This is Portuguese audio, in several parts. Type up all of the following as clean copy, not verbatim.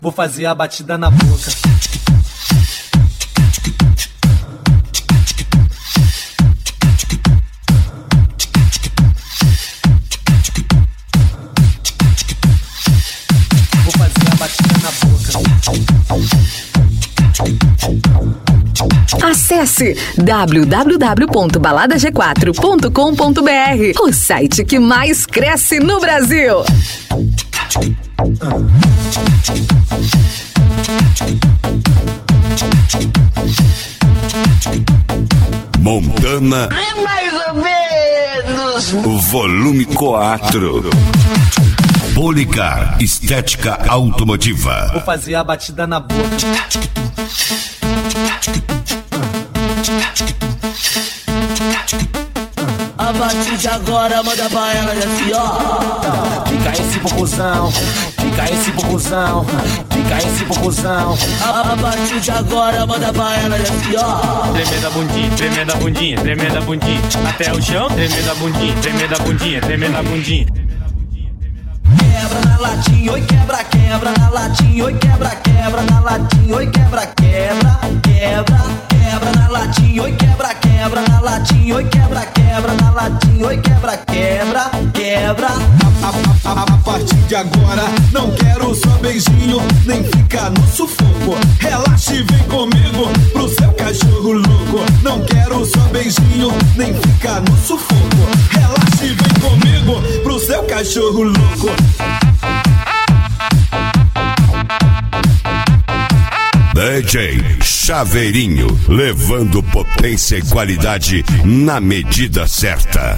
Vou fazer a batida na boca. Vou fazer a batida na boca. Acesse www.baladag4.com.br, o site que mais cresce no Brasil. Montana é mais ou menos. Volume 4. Policar Estética Automotiva. Vou fazer a batida na boca. A partir de agora manda pra ela assim, ó. Fica esse popozão, fica esse popozão, fica esse popozão. A partir de agora manda pra ela assim, ó. Tremenda bundinha, tremenda bundinha, tremenda bundinha. Até o chão, tremenda bundinha, tremenda bundinha, tremenda bundinha. Quebra na latinha, oi quebra, quebra na latinha, oi quebra, quebra na latinha, oi quebra, quebra, quebra, quebra na latinha, oi quebra, quebra na latinha, oi quebra, quebra na latinha, oi quebra, quebra, quebra. A partir de agora não quero só beijinho, nem ficar no sufoco. Relaxa e vem comigo pro seu cachorro louco. Não quero só beijinho, nem ficar no sufoco. Relaxa e vem comigo pro seu cachorro louco. DJ Chaveirinho, levando potência e qualidade na medida certa.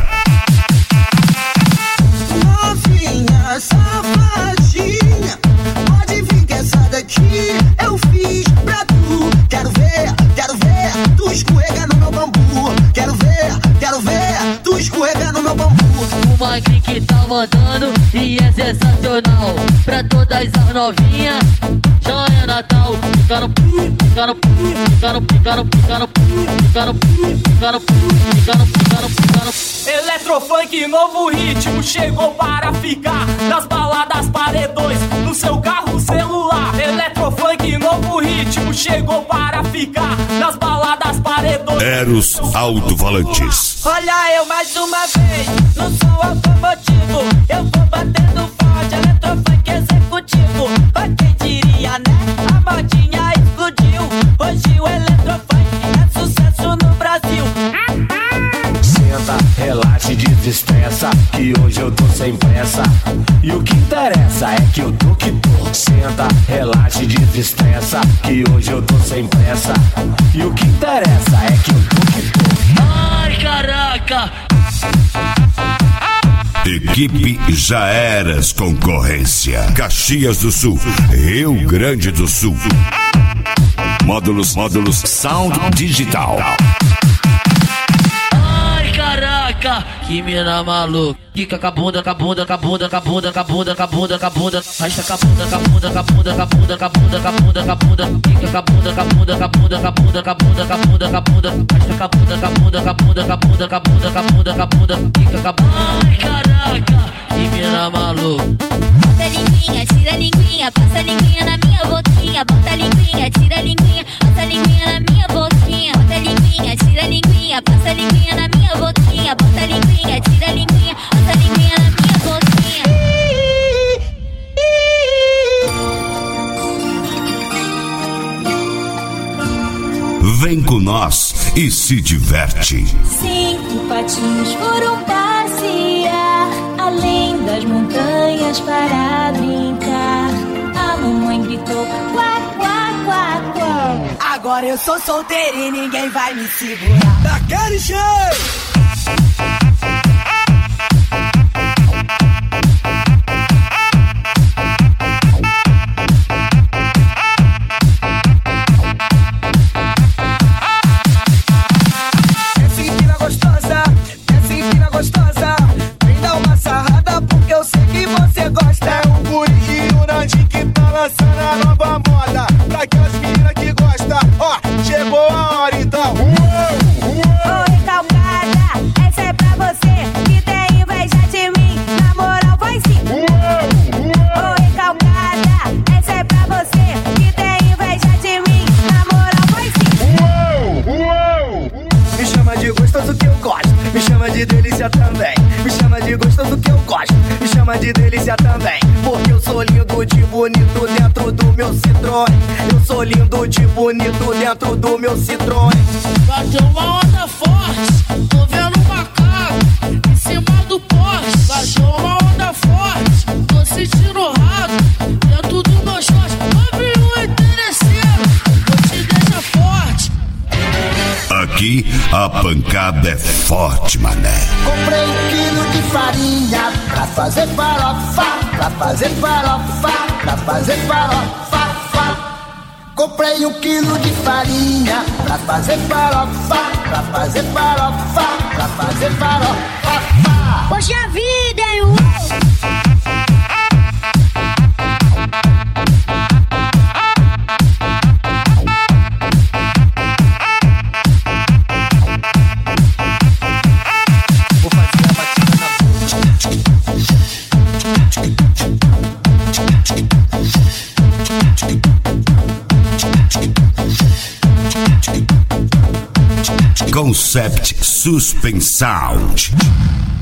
Novinha, safadinha, pode vir que essa daqui eu fiz pra tu. Quero ver tu escorrega no meu bambu. Quero ver tu escorrega no meu bambu. O Magrinho que tá mandando e é sensacional. Pra todas as novinhas, já é Natal. Fica no pi, fica no pi, fica no pi, fica no pi, fica no pi, fica no pi, fica no pi, fica no pi, fica no pi, fica no pi. Eletrofunk, novo ritmo, chegou para ficar. Nas baladas, paredões, no seu carro, celular. Eletrofunk, novo ritmo, chegou para ficar. Nas baladas, paredões. Eros Alto-Falantes. Olha eu mais uma vez, no som automotivo. Eu vou batendo forte, eletrofunk executivo. Quem diria, né? A modinha explodiu. Hoje o eletrofunk é sucesso no Brasil. Senta, relaxa e desestressa, que hoje eu tô sem pressa. E o que interessa é que eu tô que tô. Senta, relaxa e desestressa, que hoje eu tô sem pressa. E o que interessa é que eu tô que tô. Ai, caraca! Equipe Já Eras Concorrência. Caxias do Sul, Rio Grande do Sul. Módulos Sound Digital. Ai, caraca! Que mina maluca. Fica com a bunda, com a bunda, com a bunda, com a bunda, com a bunda, com a bunda, com a bunda. Arrasta com a bunda, com a bunda, com a bunda, com a bunda, com a bunda, com a bunda, com a bunda. Fica com a bunda, com a bunda, com a bunda, com a bunda, com a bunda, com a bunda, com a bunda. Arrasta com a bunda, com a bunda, com a bunda, com a bunda, com a bunda, com a bunda, com a bunda. Fica com a bunda. Ai, caraca! Que mina maluca. Bota a linguinha, tira a linguinha, passa a linguinha na minha boquinha. Bota a linguinha, tira a linguinha, passa a linguinha na minha boquinha. Bota a linguinha, tira a linguinha, passa a linguinha na minha boquinha. Bota a linguinha, tira a linguinha, passa a linguinha na minha boquinha. Vem com nós e se diverte. 5 patinhos foram passear além das montanhas para brincar. A mamãe gritou quá, quá, quá, quá. Agora eu sou solteira e ninguém vai me segurar. Daquele jeito! Essa é pra você gostoso que eu gosto. Me chama de delícia também, porque eu sou lindo de bonito dentro do meu Citroën. Eu sou lindo de bonito dentro do meu Citroën. Bateu uma onda forte, tô vendo um macaco em cima do poste. Bateu uma onda forte, tô sentindo raro dentro do meu short. Novinho interesseiro, vou te deixar forte. Aqui a pancada é forte, mané. Comprei 1 quilo de farinha pra fazer farofa, pra fazer farofa, pra fazer farofa. Comprei 1 quilo de farinha pra fazer farofa, pra fazer farofa, pra fazer farofa. Poxa vida, hein? Concept Suspense Sound.